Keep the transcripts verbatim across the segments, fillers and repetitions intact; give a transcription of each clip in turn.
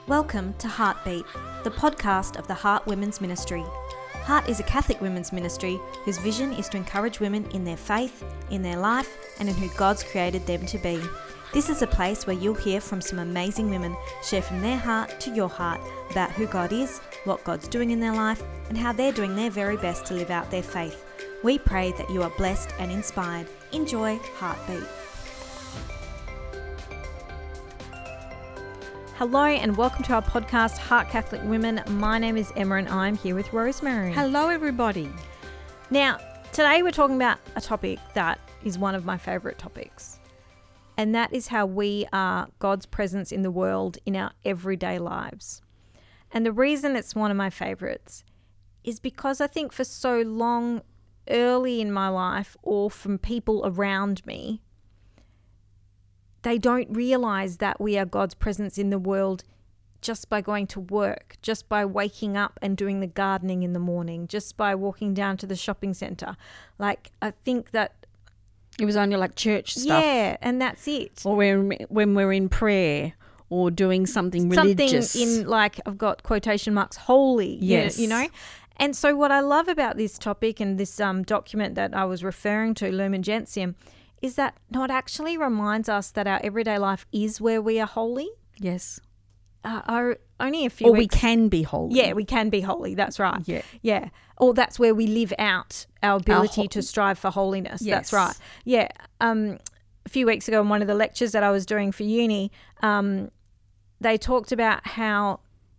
Welcome to Heartbeat, the podcast of the Heart Women's Ministry. Heart is a Catholic women's ministry whose vision is to encourage women in their faith, in their life, and in who God's created them to be. This is a place where you'll hear from some amazing women share from their heart to your heart about who God is, what God's doing in their life, and how they're doing their very best to live out their faith. We pray that you are blessed and inspired. Enjoy Heartbeat. Hello and welcome to our podcast, Heart Catholic Women. My name is Emma and I'm here with Rosemary. Hello, everybody. Now, today we're talking about a topic that is one of my favourite topics, and that is how we are God's presence in the world in our everyday lives. And the reason it's one of my favourites is because I think for so long, early in my life or from people around me, they don't realise that we are God's presence in the world just by going to work, just by waking up and doing the gardening in the morning, just by walking down to the shopping centre. Like, I think that it was only like church stuff. Yeah, and that's it. Or when, when we're in prayer or doing something religious. Something in, like, I've got quotation marks, holy, yes. you, you know. And so what I love about this topic and this um, document that I was referring to, Lumen Gentium, is that not actually reminds us that our everyday life is where we are holy. Yes. Uh, our, only a few Or weeks. we can be holy. Yeah, we can be holy. That's right. Yeah. Yeah. Or that's where we live out our ability Our ho- to strive for holiness. Yes. That's right. Yeah. Um, a few weeks ago in one of the lectures that I was doing for uni, um, they talked about how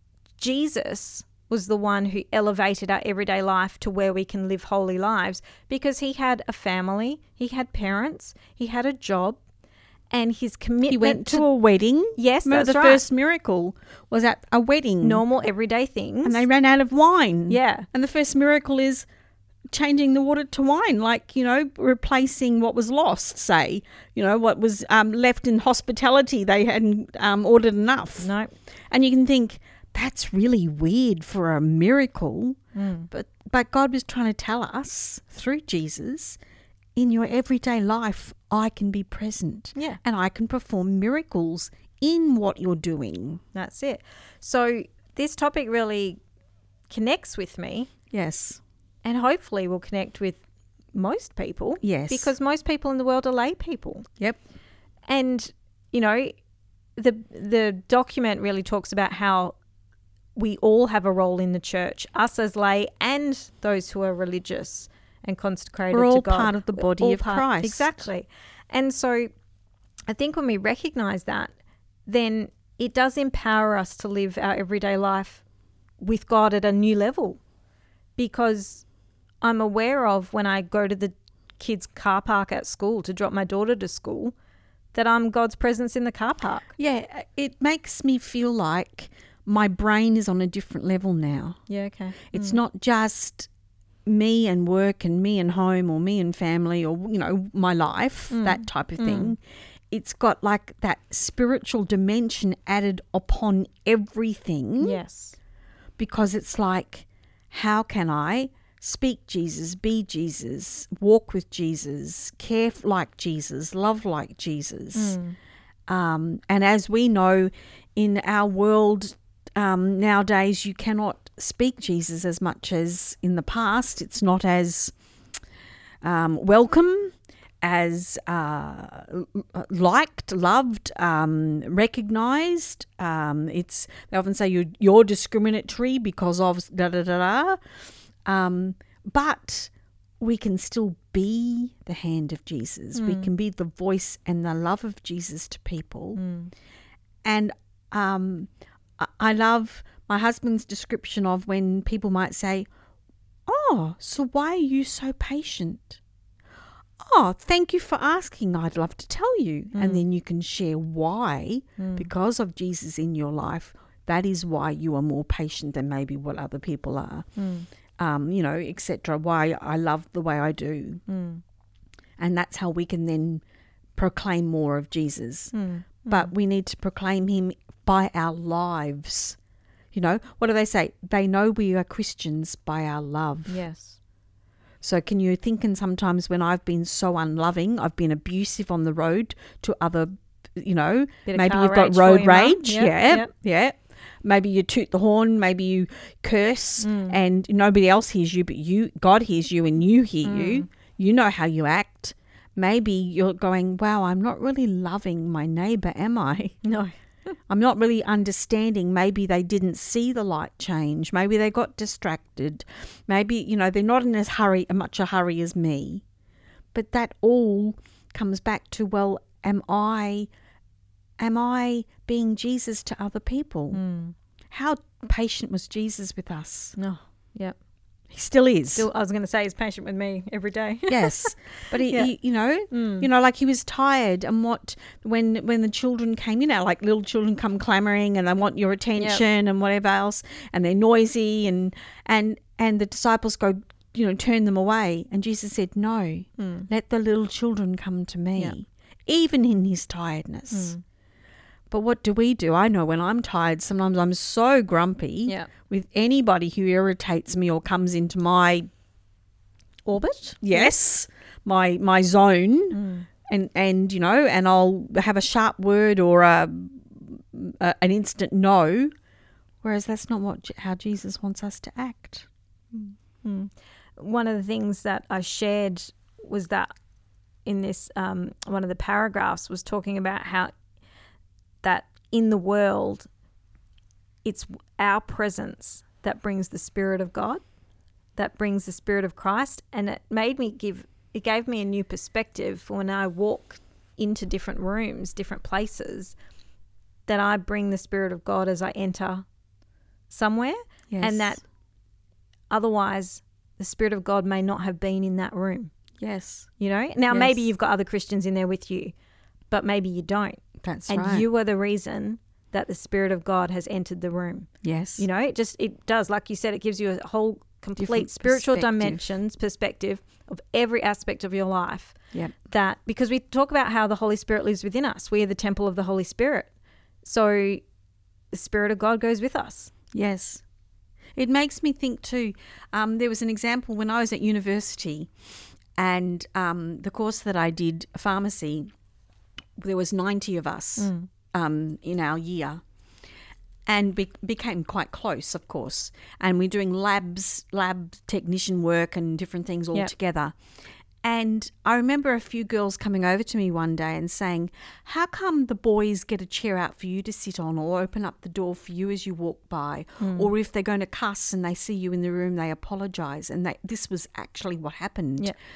Jesus was the one who elevated our everyday life to where we can live holy lives because he had a family, he had parents, he had a job, and his commitment He went to, to a wedding. Yes, Remember that's the right. first miracle was at a wedding. normal everyday things. And they ran out of wine. Yeah. And the first miracle is changing the water to wine, like, you know, replacing what was lost, say, you know, what was um, left in hospitality. They hadn't um, ordered enough. No. And you can think, that's really weird for a miracle. Mm. But but God was trying to tell us through Jesus, in your everyday life, I can be present. Yeah. And I can perform miracles in what you're doing. That's it. So this topic really connects with me Yes. and hopefully will connect with most people. Yes. Because most people in the world are lay people. Yep. And, you know, the the document really talks about how we all have a role in the church, us as lay and those who are religious and consecrated We're all to God. part of the We're body all of part- Christ. Exactly. And so I think when we recognise that, then it does empower us to live our everyday life with God at a new level, because I'm aware of when I go to the kids' car park at school to drop my daughter to school that I'm God's presence in the car park. Yeah, it makes me feel like my brain is on a different level now. Yeah, okay. It's mm. not just me and work and me and home or me and family or, you know, my life, mm. that type of thing. Mm. It's got like that spiritual dimension added upon everything. Yes. Because it's like, how can I speak Jesus, be Jesus, walk with Jesus, care like Jesus, love like Jesus? Mm. Um, and as we know in our world um, nowadays, you cannot speak Jesus as much as in the past. It's not as um, welcome, as uh, liked, loved, um, recognised. Um, it's they often say you're, you're discriminatory because of da da da da. Um, but we can still be the hand of Jesus. Mm. We can be the voice and the love of Jesus to people. Mm. And um, I love my husband's description of when people might say, oh, so why are you so patient? Oh, thank you for asking. I'd love to tell you. Mm. And then you can share why, mm. because of Jesus in your life, that is why you are more patient than maybe what other people are. Mm. Um, you know, et cetera. Why I love the way I do. Mm. And that's how we can then proclaim more of Jesus. Mm. But mm. we need to proclaim him by our lives. You know, what do they say? They know we are Christians by our love. Yes. So can you think, and sometimes when I've been so unloving, I've been abusive on the road to other, you know, maybe you've got road rage. Yep, yeah, yep. yeah. maybe you toot the horn, maybe you curse, Mm. and nobody else hears you, but you, God hears you and you hear Mm. you. You know how you act. Maybe you're going, wow, I'm not really loving my neighbor, am I? No. I'm not really understanding. Maybe they didn't see the light change. Maybe they got distracted. Maybe, you know, they're not in as hurry, much a hurry as me. But that all comes back to, well, am I, am I being Jesus to other people? Mm. How patient was Jesus with us? No. Yep. He still is. Still, I was going to say he's patient with me every day. Yes, but he, Yeah. he you know, Mm. you know, like he was tired, and what when when the children came, you know, like little children come clamoring and they want your attention and whatever else, and they're noisy, and and and the disciples go, you know, turn them away, and Jesus said, no, Mm. let the little children come to me, Yeah. even in his tiredness. Mm. But what do we do? I know when I'm tired, sometimes I'm so grumpy Yeah. with anybody who irritates me or comes into my Orbit? yes, my my zone, Mm. and and you know, and I'll have a sharp word or a, a an instant no, whereas that's not what how Jesus wants us to act. Mm. One of the things that I shared was that in this um, one of the paragraphs was talking about how that in the world it's our presence that brings the Spirit of God, that brings the Spirit of Christ, and it made me give it gave me a new perspective for when I walk into different rooms, different places, that I bring the Spirit of God as I enter somewhere, Yes. and that otherwise the Spirit of God may not have been in that room. yes, You know, now Yes. maybe you've got other Christians in there with you, but maybe you don't. that's and right. you are the reason that the Spirit of God has entered the room. yes, You know, it just, it does, like you said, it gives you a whole complete Different spiritual perspective. dimensions, perspective of every aspect of your life. Yep. That, because we talk about how the Holy Spirit lives within us. We are the temple of the Holy Spirit. So the Spirit of God goes with us. Yes. It makes me think too, um, there was an example when I was at university, and um, the course that I did, pharmacy, there was ninety of us Mm. um, in our year, and be- became quite close, of course. And we're doing labs, lab technician work and different things all Yep. together. And I remember a few girls coming over to me one day and saying, how come the boys get a chair out for you to sit on, or open up the door for you as you walk by? Or if they're going to cuss and they see you in the room, they apologise. And they, this was actually what happened. Yep.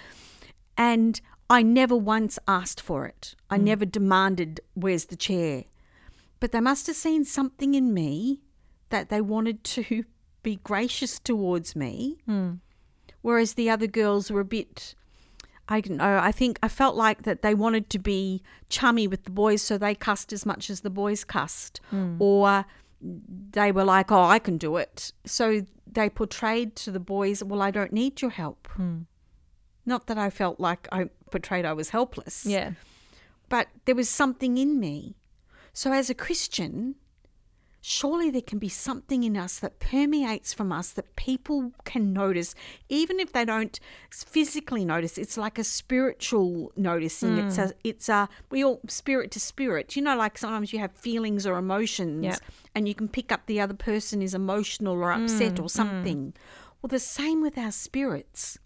And I never once asked for it. I never demanded, where's the chair? But they must have seen something in me that they wanted to be gracious towards me. Mm. Whereas the other girls were a bit, I don't know, I think I felt like that they wanted to be chummy with the boys, so they cussed as much as the boys cussed. Mm. Or they were like, oh, I can do it. So they portrayed to the boys, well, I don't need your help. Mm. Not that I felt like I portrayed I was helpless. Yeah. But there was something in me. So as a Christian, surely there can be something in us that permeates from us that people can notice, even if they don't physically notice. It's like a spiritual noticing. Mm. It's a, it's a, we all spirit to spirit. You know, like sometimes you have feelings or emotions, Yeah. and you can pick up the other person is emotional or upset Mm, or something. Well, the same with our spirits.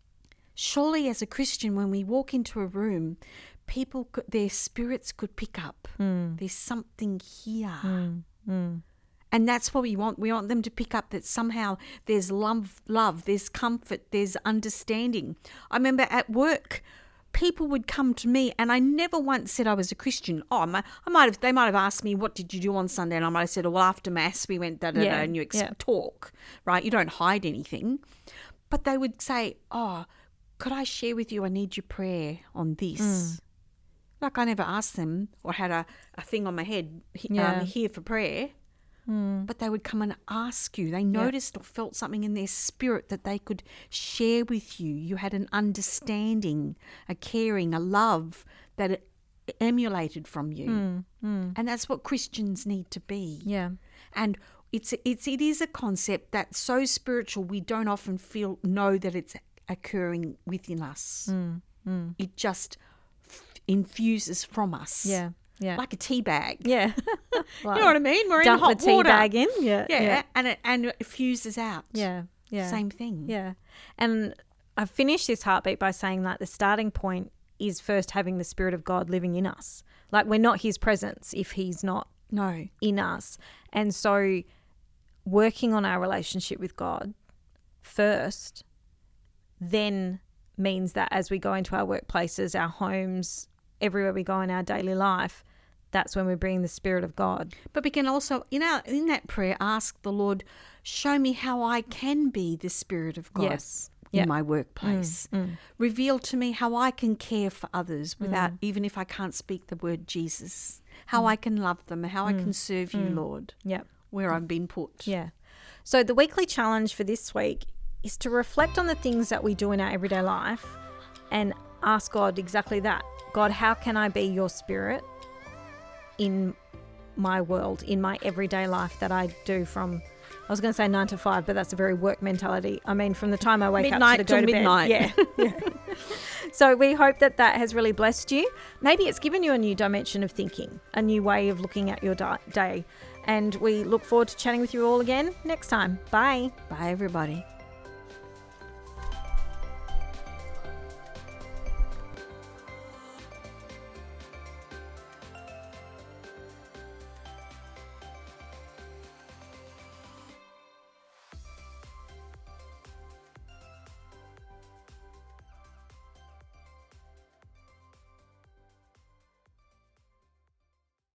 Surely as a Christian, when we walk into a room, people, could, their spirits could pick up. Mm. There's something here. Mm. Mm. And that's what we want. We want them to pick up that somehow there's love, love, there's comfort, there's understanding. I remember at work, people would come to me, and I never once said I was a Christian. Oh, I might have. They might have asked me, "What did you do on Sunday?" And I might have said, "Oh, well, after mass, we went da da da," Yeah, and you ex- yeah. talk, right? You don't hide anything. But they would say, "Oh, could I share with you? I need your prayer on this." Mm. Like I never asked them or had a, a thing on my head he- Yeah. um, here for prayer. Mm. But they would come and ask you. They noticed or felt something in their spirit that they could share with you. You had an understanding, a caring, a love that it emulated from you. Mm. Mm. And that's what Christians need to be. Yeah. And it's it's it is a concept that's so spiritual we don't often feel know that it's occurring within us. Mm. Mm. It just f- infuses from us. Yeah. Yeah. like a tea bag. Yeah. You know what I mean? We're Dump in hot the tea water. bag in. Yeah. Yeah, Yeah. and it and it fuses out. Yeah. Yeah. Same thing. Yeah. And I finished this heartbeat by saying that the starting point is first having the Spirit of God living in us. Like, we're not his presence if he's not No. in us. And so working on our relationship with God first then means that as we go into our workplaces, our homes, everywhere we go in our daily life, that's when we bring the Spirit of God. But we can also, in our in that prayer, ask the Lord, show me how I can be the Spirit of God Yes. in Yeah. my workplace. Mm, mm. Reveal to me how I can care for others without, even if I can't speak the word Jesus, how I can love them, how I can serve you, Lord, Yeah. where I've been put. Yeah. So the weekly challenge for this week is to reflect on the things that we do in our everyday life and ask God exactly that. God, how can I be your Spirit in my world, in my everyday life that I do from, I was going to say nine to five, but that's a very work mentality. I mean, from the time I wake Midnight up to, the go to to midnight. bed. Yeah. yeah. So we hope that that has really blessed you. Maybe it's given you a new dimension of thinking, a new way of looking at your di- day. And we look forward to chatting with you all again next time. Bye. Bye, everybody.